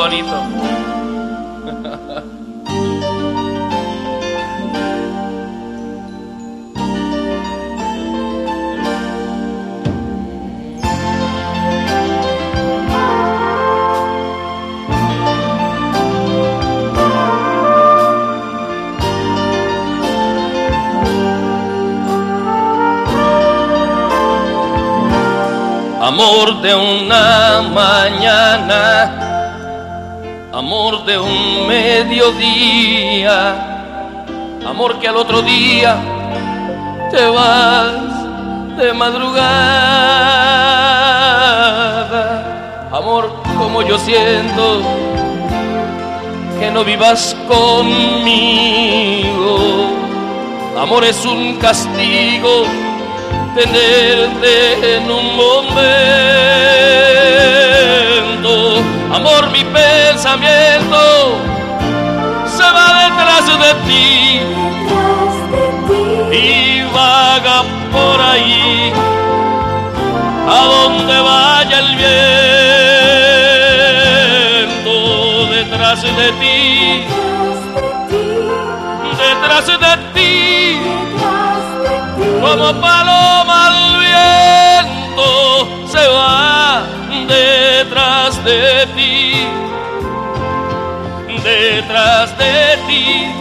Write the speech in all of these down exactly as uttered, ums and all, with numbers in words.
bonito. Amor de una mañana, amor de un mediodía, amor que al otro día te vas de madrugada. Amor como yo siento que no vivas conmigo. Amor es un castigo tenerte en un momento. Amor, mi pensamiento se va detrás de ti, y vaga por ahí a donde vaya el viento. Detrás de ti, detrás de ti, como paloma al viento se va detrás de ti, detrás de ti,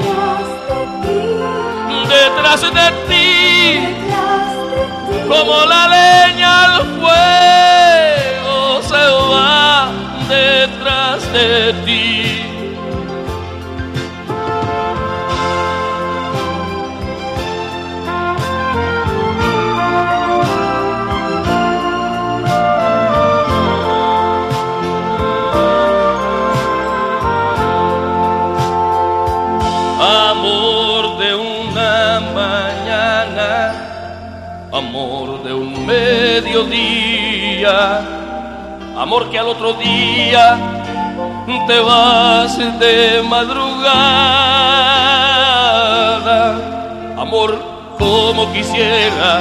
detrás de ti, como la leña al fuego se va detrás de ti. Amor de un mediodía, amor que al otro día te vas de madrugada. Amor como quisiera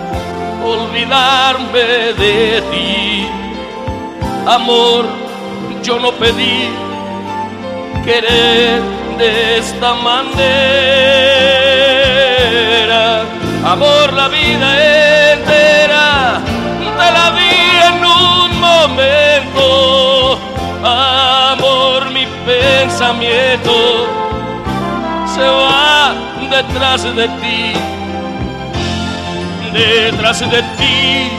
olvidarme de ti. Amor, yo no pedí querer de esta manera. Amor, la vida entera te la di en un momento. Amor, mi pensamiento se va detrás de ti, detrás de ti,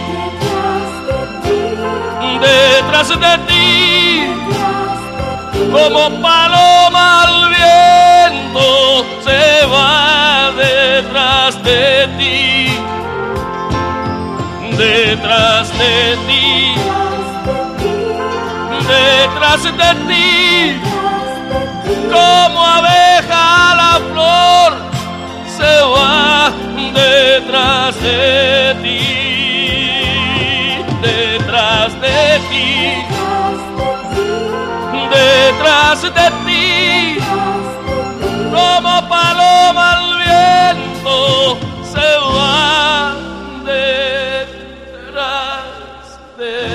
detrás de ti, como paloma al viento se va detrás de ti, detrás de ti, detrás de ti, como abeja a la flor se va detrás de ti, detrás de ti, detrás de ti, como paloma al viento se va detrás de